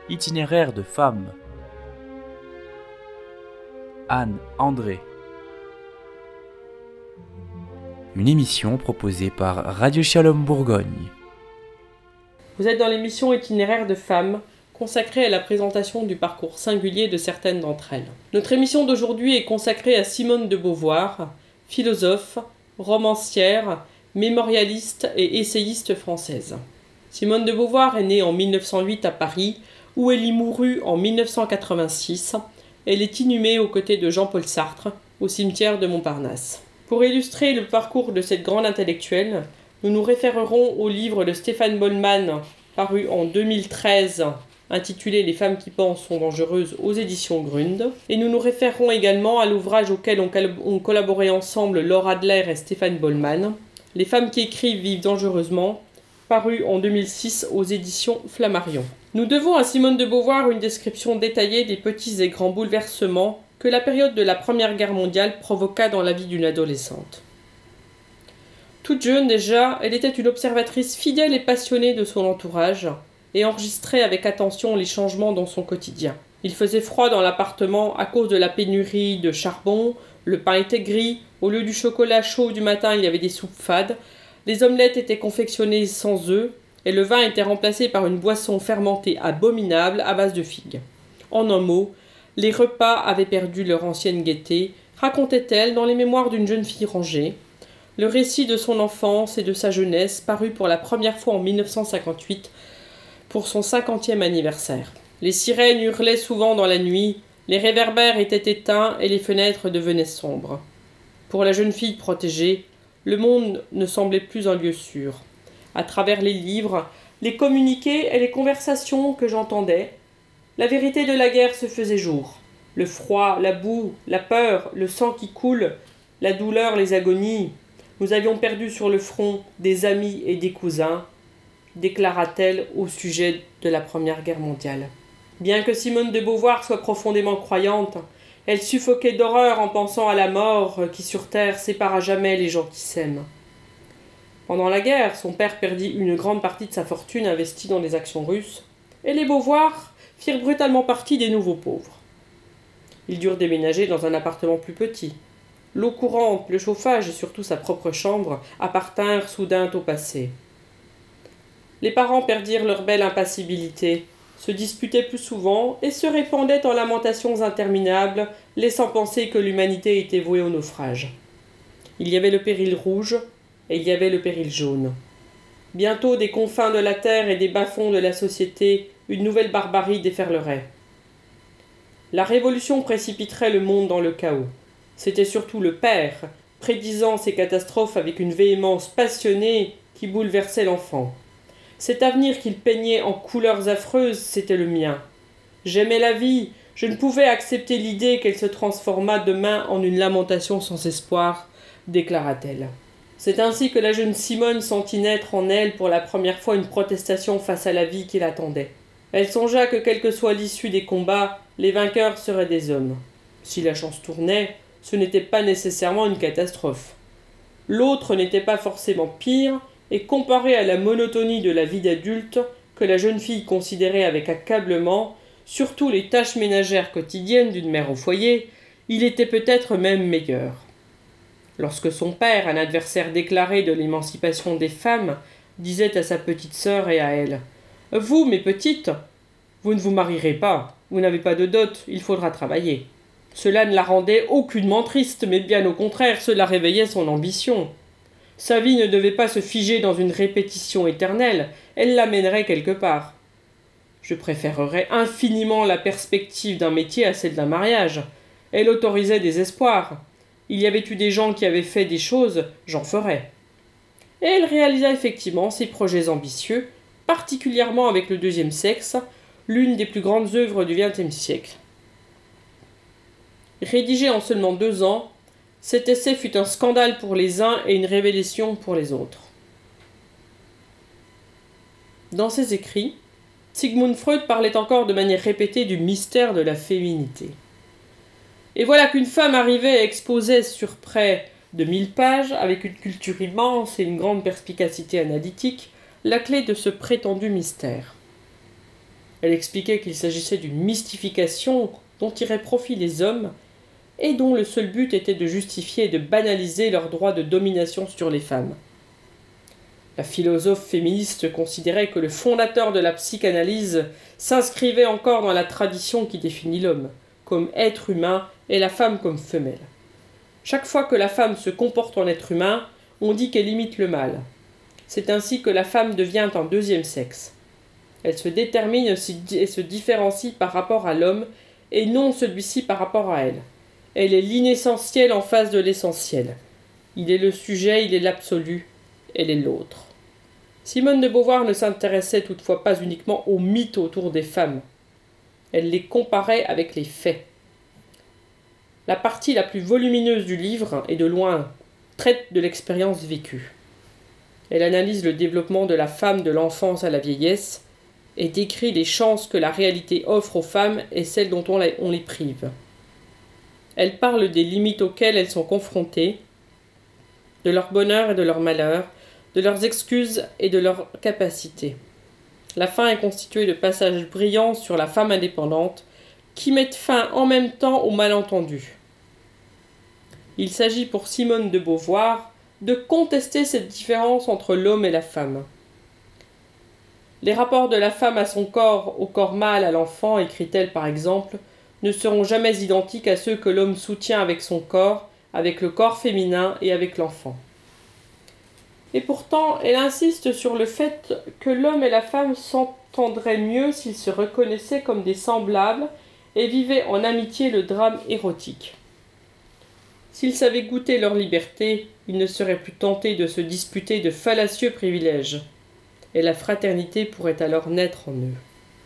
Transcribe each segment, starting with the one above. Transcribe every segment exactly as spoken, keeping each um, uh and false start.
Itinéraire de femme. Anne André. Une émission proposée par Radio Shalom Bourgogne. Vous êtes dans l'émission Itinéraire de femmes, consacrée à la présentation du parcours singulier de certaines d'entre elles. Notre émission d'aujourd'hui est consacrée à Simone de Beauvoir, philosophe, romancière, mémorialiste et essayiste française. Simone de Beauvoir est née en mille neuf cent huit à Paris, où elle y mourut en mille neuf cent quatre-vingt-six. Elle est inhumée aux côtés de Jean-Paul Sartre, au cimetière de Montparnasse. Pour illustrer le parcours de cette grande intellectuelle, nous nous référerons au livre de Stéphane Bollmann, paru en deux mille treize, intitulé « Les femmes qui pensent sont dangereuses » aux éditions Grund. Et nous nous référerons également à l'ouvrage auquel ont, cal- ont collaboré ensemble Laure Adler et Stéphane Bollmann, « Les femmes qui écrivent vivent dangereusement », paru en deux mille six aux éditions Flammarion. Nous devons à Simone de Beauvoir une description détaillée des petits et grands bouleversements que la période de la Première Guerre mondiale provoqua dans la vie d'une adolescente. Toute jeune déjà, elle était une observatrice fidèle et passionnée de son entourage et enregistrait avec attention les changements dans son quotidien. Il faisait froid dans l'appartement à cause de la pénurie de charbon, le pain était gris, au lieu du chocolat chaud du matin il y avait des soupes fades, les omelettes étaient confectionnées sans œufs et le vin était remplacé par une boisson fermentée abominable à base de figues. En un mot, les repas avaient perdu leur ancienne gaieté, racontait-elle dans les mémoires d'une jeune fille rangée. Le récit de son enfance et de sa jeunesse parut pour la première fois en mille neuf cent cinquante-huit pour son cinquantième anniversaire. Les sirènes hurlaient souvent dans la nuit, les réverbères étaient éteints et les fenêtres devenaient sombres. Pour la jeune fille protégée, le monde ne semblait plus un lieu sûr. À travers les livres, les communiqués et les conversations que j'entendais, la vérité de la guerre se faisait jour. Le froid, la boue, la peur, le sang qui coule, la douleur, les agonies. Nous avions perdu sur le front des amis et des cousins, déclara-t-elle au sujet de la Première Guerre mondiale. Bien que Simone de Beauvoir soit profondément croyante, elle suffoquait d'horreur en pensant à la mort qui sur terre sépare à jamais les gens qui s'aiment. Pendant la guerre, son père perdit une grande partie de sa fortune investie dans les actions russes, et les Beauvoir firent brutalement partie des nouveaux pauvres. Ils durent déménager dans un appartement plus petit. L'eau courante, le chauffage et surtout sa propre chambre appartinrent soudain au passé. Les parents perdirent leur belle impassibilité, se disputaient plus souvent et se répandaient en lamentations interminables, laissant penser que l'humanité était vouée au naufrage. Il y avait le péril rouge et il y avait le péril jaune. Bientôt, des confins de la terre et des bas-fonds de la société, une nouvelle barbarie déferlerait. La révolution précipiterait le monde dans le chaos. C'était surtout le père, prédisant ces catastrophes avec une véhémence passionnée qui bouleversait l'enfant. Cet avenir qu'il peignait en couleurs affreuses, c'était le mien. J'aimais la vie, je ne pouvais accepter l'idée qu'elle se transformât demain en une lamentation sans espoir, déclara-t-elle. C'est ainsi que la jeune Simone sentit naître en elle pour la première fois une protestation face à la vie qui l'attendait. Elle songea que quelle que soit l'issue des combats, les vainqueurs seraient des hommes. Si la chance tournait, ce n'était pas nécessairement une catastrophe. L'autre n'était pas forcément pire, et comparé à la monotonie de la vie d'adulte que la jeune fille considérait avec accablement, surtout les tâches ménagères quotidiennes d'une mère au foyer, il était peut-être même meilleur. Lorsque son père, un adversaire déclaré de l'émancipation des femmes, disait à sa petite sœur et à elle « Vous, mes petites, vous ne vous marierez pas, vous n'avez pas de dot, il faudra travailler. » Cela ne la rendait aucunement triste, mais bien au contraire, cela réveillait son ambition. Sa vie ne devait pas se figer dans une répétition éternelle, elle l'amènerait quelque part. Je préférerais infiniment la perspective d'un métier à celle d'un mariage. Elle autorisait des espoirs. Il y avait eu des gens qui avaient fait des choses, j'en ferais. Et elle réalisa effectivement ses projets ambitieux, particulièrement avec le deuxième sexe, l'une des plus grandes œuvres du vingtième siècle. Rédigé en seulement deux ans, cet essai fut un scandale pour les uns et une révélation pour les autres. Dans ses écrits, Sigmund Freud parlait encore de manière répétée du mystère de la féminité. Et voilà qu'une femme arrivait et exposait sur près de mille pages, avec une culture immense et une grande perspicacité analytique, la clé de ce prétendu mystère. Elle expliquait qu'il s'agissait d'une mystification dont tiraient profit les hommes et dont le seul but était de justifier et de banaliser leur droit de domination sur les femmes. La philosophe féministe considérait que le fondateur de la psychanalyse s'inscrivait encore dans la tradition qui définit l'homme comme être humain et la femme comme femelle. Chaque fois que la femme se comporte en être humain, on dit qu'elle imite le mâle. C'est ainsi que la femme devient un deuxième sexe. Elle se détermine et se différencie par rapport à l'homme et non celui-ci par rapport à elle. Elle est l'inessentiel en face de l'essentiel. Il est le sujet, il est l'absolu, elle est l'autre. Simone de Beauvoir ne s'intéressait toutefois pas uniquement aux mythes autour des femmes. Elle les comparait avec les faits. La partie la plus volumineuse du livre, et de loin, traite de l'expérience vécue. Elle analyse le développement de la femme de l'enfance à la vieillesse et décrit les chances que la réalité offre aux femmes et celles dont on les prive. Elle parle des limites auxquelles elles sont confrontées, de leur bonheur et de leur malheur, de leurs excuses et de leurs capacités. La fin est constituée de passages brillants sur la femme indépendante qui mettent fin en même temps aux malentendus. Il s'agit pour Simone de Beauvoir de contester cette différence entre l'homme et la femme. Les rapports de la femme à son corps, au corps mâle, à l'enfant, écrit-elle par exemple, ne seront jamais identiques à ceux que l'homme soutient avec son corps, avec le corps féminin et avec l'enfant. Et pourtant, elle insiste sur le fait que l'homme et la femme s'entendraient mieux s'ils se reconnaissaient comme des semblables et vivaient en amitié le drame érotique. S'ils savaient goûter leur liberté, ils ne seraient plus tentés de se disputer de fallacieux privilèges, et la fraternité pourrait alors naître en eux.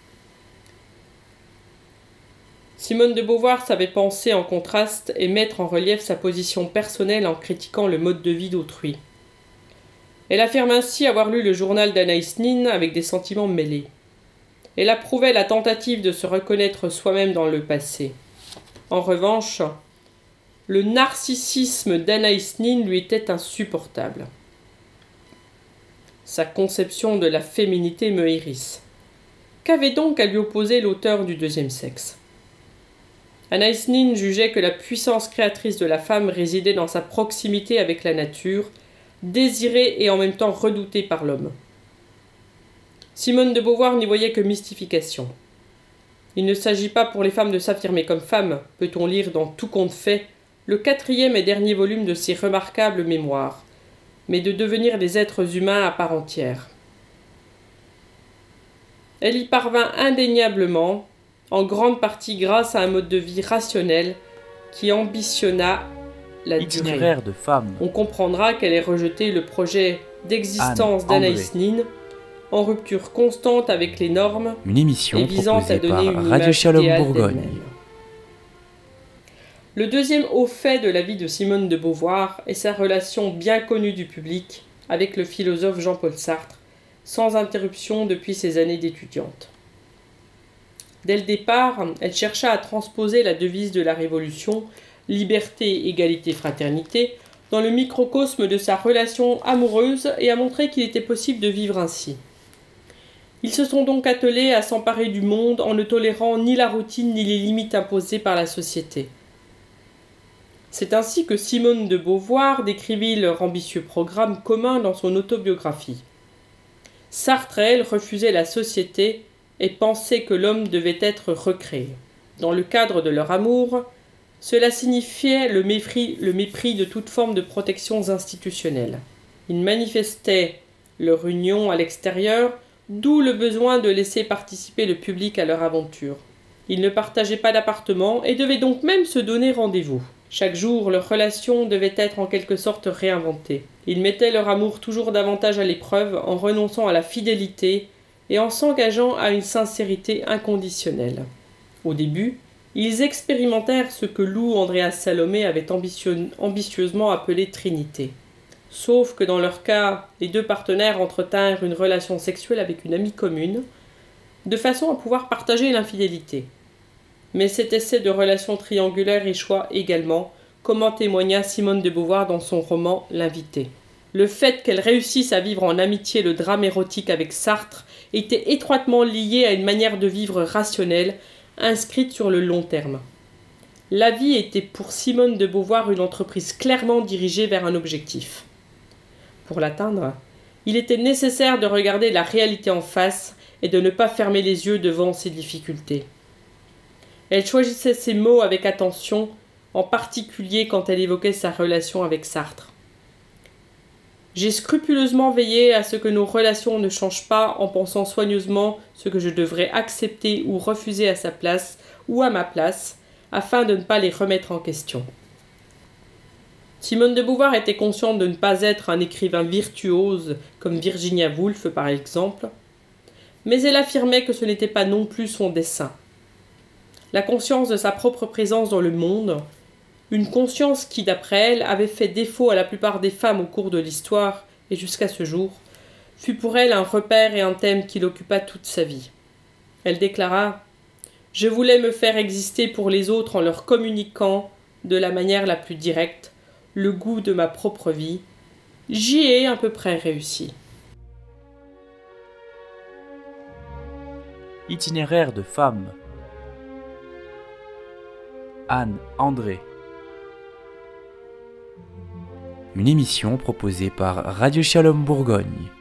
Simone de Beauvoir savait penser en contraste et mettre en relief sa position personnelle en critiquant le mode de vie d'autrui. Elle affirme ainsi avoir lu le journal d'Anaïs Nin avec des sentiments mêlés. Elle approuvait la tentative de se reconnaître soi-même dans le passé. En revanche, le narcissisme d'Anaïs Nin lui était insupportable. Sa conception de la féminité me hérisse. Qu'avait donc à lui opposer l'auteur du deuxième sexe ? Anaïs Nin jugeait que la puissance créatrice de la femme résidait dans sa proximité avec la nature, désirée et en même temps redoutée par l'homme. Simone de Beauvoir n'y voyait que mystification. Il ne s'agit pas pour les femmes de s'affirmer comme femmes, peut-on lire dans Tout compte fait, le quatrième et dernier volume de ses remarquables mémoires, mais de devenir des êtres humains à part entière. Elle y parvint indéniablement, en grande partie grâce à un mode de vie rationnel qui ambitionna la Itinéraire durée. de femme. On comprendra qu'elle ait rejeté le projet d'existence d'Anaïs Nin, en rupture constante avec les normes, Une émission et visant à proposée donner par une Radio image Shalom idéale Bourgogne. d'elle-même. Le deuxième haut fait de la vie de Simone de Beauvoir est sa relation bien connue du public avec le philosophe Jean-Paul Sartre, sans interruption depuis ses années d'étudiante. Dès le départ, elle chercha à transposer la devise de la Révolution, liberté, égalité, fraternité, dans le microcosme de sa relation amoureuse et à montrer qu'il était possible de vivre ainsi. Ils se sont donc attelés à s'emparer du monde en ne tolérant ni la routine ni les limites imposées par la société. C'est ainsi que Simone de Beauvoir décrivit leur ambitieux programme commun dans son autobiographie. Sartre et elle refusaient la société et pensaient que l'homme devait être recréé. Dans le cadre de leur amour, cela signifiait le mépris, le mépris de toute forme de protections institutionnelles. Ils manifestaient leur union à l'extérieur, d'où le besoin de laisser participer le public à leur aventure. Ils ne partageaient pas d'appartement et devaient donc même se donner rendez-vous. Chaque jour, leur relation devait être en quelque sorte réinventée. Ils mettaient leur amour toujours davantage à l'épreuve en renonçant à la fidélité et en s'engageant à une sincérité inconditionnelle. Au début, ils expérimentèrent ce que Lou Andréas Salomé avait ambitieux- ambitieusement appelé Trinité. Sauf que dans leur cas, les deux partenaires entretinrent une relation sexuelle avec une amie commune, de façon à pouvoir partager l'infidélité. Mais cet essai de relation triangulaire échoua également, comme en témoigna Simone de Beauvoir dans son roman L'Invité. Le fait qu'elle réussisse à vivre en amitié le drame érotique avec Sartre était étroitement lié à une manière de vivre rationnelle, inscrite sur le long terme. La vie était pour Simone de Beauvoir une entreprise clairement dirigée vers un objectif. Pour l'atteindre, il était nécessaire de regarder la réalité en face et de ne pas fermer les yeux devant ses difficultés. Elle choisissait ses mots avec attention, en particulier quand elle évoquait sa relation avec Sartre. J'ai scrupuleusement veillé à ce que nos relations ne changent pas en pensant soigneusement ce que je devrais accepter ou refuser à sa place ou à ma place, afin de ne pas les remettre en question. Simone de Beauvoir était consciente de ne pas être un écrivain virtuose comme Virginia Woolf par exemple, mais elle affirmait que ce n'était pas non plus son dessein. La conscience de sa propre présence dans le monde, une conscience qui, d'après elle, avait fait défaut à la plupart des femmes au cours de l'histoire et jusqu'à ce jour, fut pour elle un repère et un thème qui l'occupa toute sa vie. Elle déclara « Je voulais me faire exister pour les autres en leur communiquant, de la manière la plus directe, le goût de ma propre vie. J'y ai à peu près réussi. » Itinéraire de femme. Anne André. Une émission proposée par Radio Shalom Bourgogne.